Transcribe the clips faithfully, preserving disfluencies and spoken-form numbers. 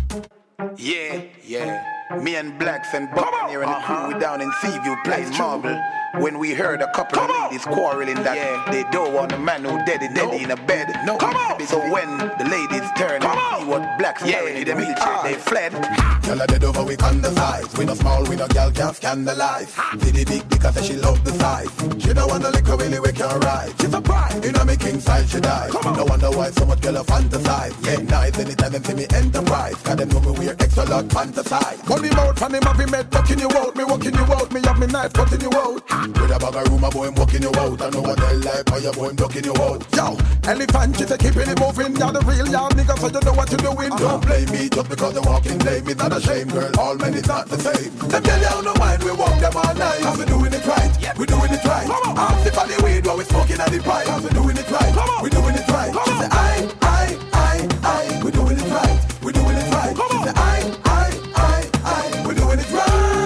Yeah, yeah. Me and Blacks and Buccaneer and the crew, we down in Seaview playing marble. When we heard a couple of ladies quarreling that yeah. they don't want a man who dead dead no. in a bed. No. Come on. So when the ladies turned and see what Blacks yeah. carried in the wheelchair, they fled. Tell her dead over we on the size. We no small, we no gal can't scandalize. See the big because she love the size. She don't want to lick her really we can ride. She's a pride. You know me king size she die. No wonder why so much girl a fantasize. Yeah, nice anytime them see me enterprise. Cause them know me wear extra lot fantasize. Money mouth and him have me med fucking you out. Me walking you out. Me have me knife cutting you out. With a bag of room, a boy, I'm walking you out. I know what they like, how your boy, I'm ducking you out. Yo, elephant, she say keeping it moving. You're the real young nigga, so you know what you're doing. Uh-huh. Don't blame me just because they're walking lame. It's not a shame, girl, all men is not the same. Them tell you how no mind, we walk them all night. Cause we doing it right, yeah. we doing it right. Ask if I the weed while we smoking at the pipe. Cause we doing it right, we doing it right. She say, I, I, I, I, we doing it right, we doing it right. She say, I, I, I, I, we doing it right.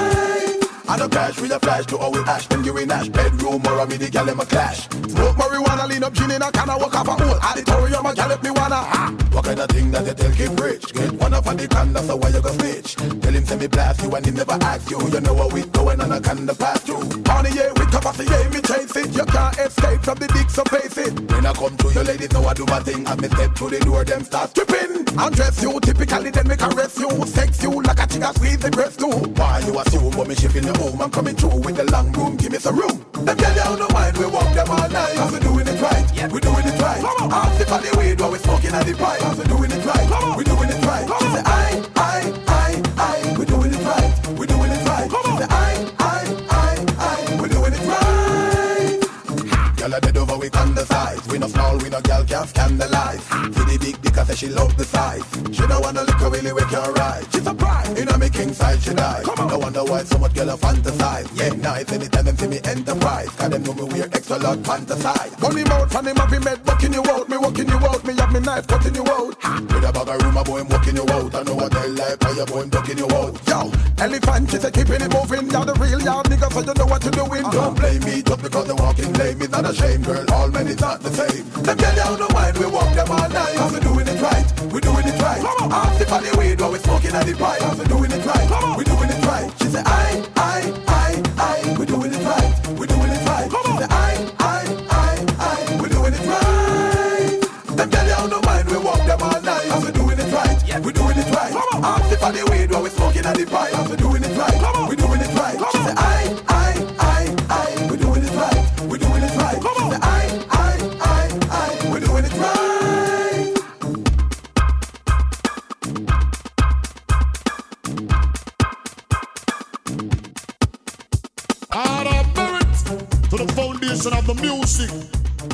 I don't cash with a flash to always ash. Them you in ash bedroom or a mini gal in my clash. Smoke marijuana, lean up gin in a can of walk off a hole. Auditorium a gal if me wanna ha. What kind of thing that you tell keep rich? Get one up on the can, that's why you go snitch. Tell him send me blast you and he never ask you. You know what we going on a can the pass through. On the yeah with capacity, yeah me chase it. You can't escape from the dick, so face it. When I come to your ladies, know I do my thing. And me step through the door, them start stripping. Undress you, typically then me caress you. Sex you like a chica squeeze the breast too. Why you assume but me shipping your home? I'm coming through with the long room, give me some room. Them tell you how no mind, we walk them all night. Cause we doing it right, yeah. we doing it right. Ask if I the weed while we smoking at the pipe. Cause we doing it right, we doing it right. She say I, I, I, I, we doing it right, we doing it right. She say I, I, I, I, we doing it right. Girl a dead over we on the size. We no small, we no gal can't scandalize. See the big because she love the size. She don't wanna lick her really we can ride. She's a pride, you know me king size she die. No wonder why so much girl a fantasize. Yeah, nice anytime them see me enterprise. Cause them know me wear extra lot fantasize. Money mouth and him have me med bucking you out. Me walking you out, me have me knife cutting you out. With a bag of room, a boy, I'm walking you out. I know what they like, how your boy, I'm ducking you out. Yo, elephant, she say keeping it moving. You're the real young nigga, so you know what you're doing. Uh-huh. Don't blame me just because they're walking lame. It's not a shame, girl, all men is not the same. Them tell you how no mind, we walk them all night. Cause we doing it right, we doing it right. Ask if I the weed while we smoking at the pipe. Cause we doing it right, we doing it right. She say I, I, I, I, we doing it right, we doing it right. She say I, I, I, I, we doing it right. Them tell you how no mind, we walk them all night. Cause we doing it right, yeah. we doing it right. Ask if I the weed while we smoking at the pipe. Cause we doing it right, we doing it right. She say I, I, I, I, we doing it right, we doing it right. She say I, I, I, I, we doing it right. Out of merit to the foundation of the music.